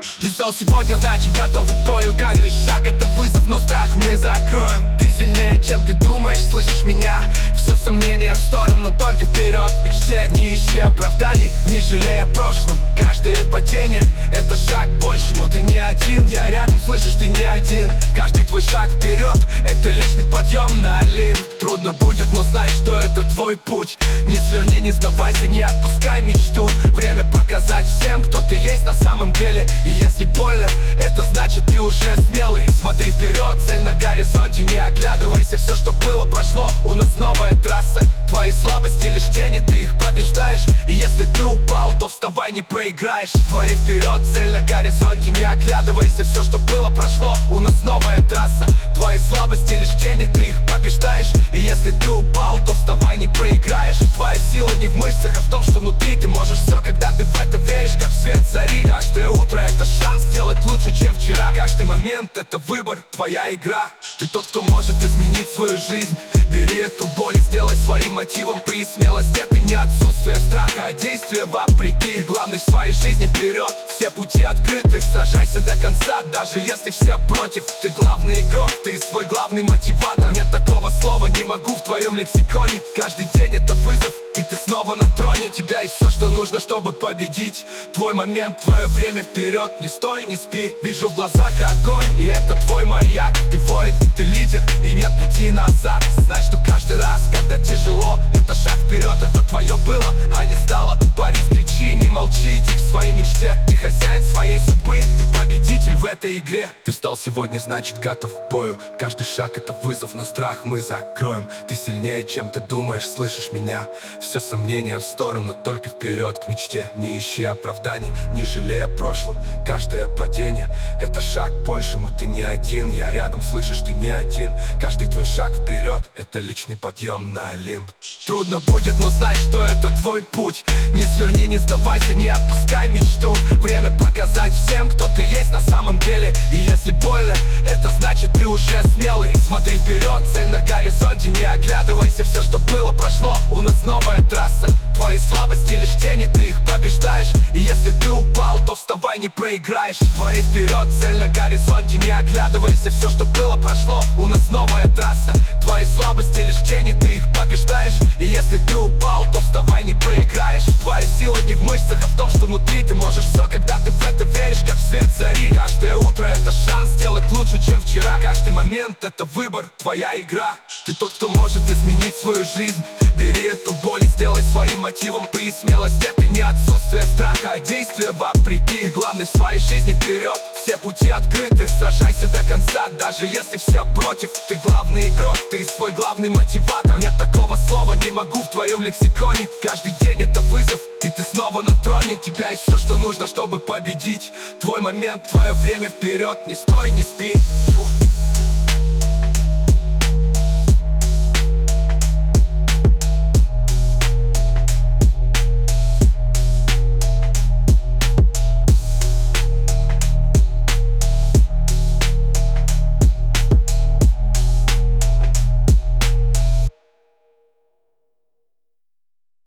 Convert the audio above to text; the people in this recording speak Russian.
Ты стал сегодня, значит готов к бою. Каждый шаг это вызов, но страх мы закроем. Ты сильнее, чем ты думаешь, слышишь меня? Все сомнения в сторону, только вперед. Все не ищи оправданий, не жалея о прошлом. Каждое падение это шаг больше, но ты не один. Я рядом, слышишь, ты не один. Каждый твой шаг вперед это личный подъем на Олимп. Трудно будет, но знай, что это твой путь. Не сверни, не сдавайся, не отпускай мечту. Время показать всем, кто ты есть на самом деле. И если больно, это значит ты уже смелый. Смотри вперед, цель на горизонте, не оглядывайся. Все, что было, прошло, у нас новая трасса. Твои слабости лишь тени, ты их побеждаешь. И если ты упал, то вставай, не проиграешь. Смотри вперед, цель на горизонте, не оглядывайся. Все, что было, прошло, у нас новая трасса. Твои слабости лишь тени, ты их побеждаешь. И если ты упал, то вставай, не проиграешь. Твоя сила не в мышцах, а в том, что внутри ты можешь все, когда ты в это веришь, как в свет зари. Каждое утро это шанс сделать лучше, чем вчера. Каждый момент это выбор, твоя игра. Ты тот, кто может изменить свою жизнь. Бери эту боль и сделай своим мотивом. При смелость это не отсутствие страха, а действие вопреки. Главный в своей жизни вперед. Все пути открыты, сражайся до конца. Даже если все против, ты главный игрок. Ты свой главный мотиватор. Нет такого слова не могу в твоем лексиконе. Каждый день это вызов, и ты снова на троне. У тебя есть все, что нужно, чтобы победить. Твой момент, твое время вперед. Не стой, не спи, вижу в глазах огонь. И это твой маяк, ты воин, ты лидер. И нет пути назад. Знай, что каждый раз, когда тяжело, это шаг вперед, это твое было, а не стало. Борись, кричи, не молчи, иди к своей мечте. Ты хозяин своей судьбы, ты победитель в этой игре. Ты встал сегодня, значит готов к бою. Каждый шаг это вызов, но страх мы закроем. Ты сильнее, чем ты думаешь, слышишь меня? Все сомнения в сторону, только вперед к мечте. Не ищи оправданий, не жалея о прошлом. Каждое падение это шаг больше, но ты не один. Я рядом, слышишь, ты не один. Каждый твой шаг вперед это личный подъем на Олимп. Трудно будет, но знай, что это твой путь. Не сверни, не сдавайся, не отпускай мечту. Время показать всем, кто ты есть на самом деле. И если больно, это значит ты уже смелый. Смотри вперед, цель на горизонте, не оглядывайся. Все, что было, прошло, у нас новая трасса. Твои слабости лишь тени, ты их побеждаешь. И если ты упал, то вставай, не проиграешь. Смотри вперед, цель на горизонте, не оглядывайся. Все, что было, прошло, у нас новая трасса. Твои слабости лишь тени, ты их побеждаешь. И если ты упал, то вставай, не проиграешь. Твоя сила не в мышцах, а в том, что внутри ты можешь все, когда ты в это веришь, как в свет зари. Каждое утро это шанс сделать лучше, чем вчера. Каждый момент это выбор, твоя игра. Ты тот, кто может изменить свою жизнь. Бери эту боль и сделай своим мотивом. При смелость это не отсутствие страха, а действие вопреки. Главный в своей жизни вперед. Все пути открыты, сражайся до конца. Даже если все против, ты главный игрок. Ты свой главный мотиватор. Нет такого слова не могу в твоем лексиконе. Каждый день это вызов, и ты снова на троне. У тебя есть все, что нужно, чтобы победить. Твой момент, твое время вперед. Не стой, не спи.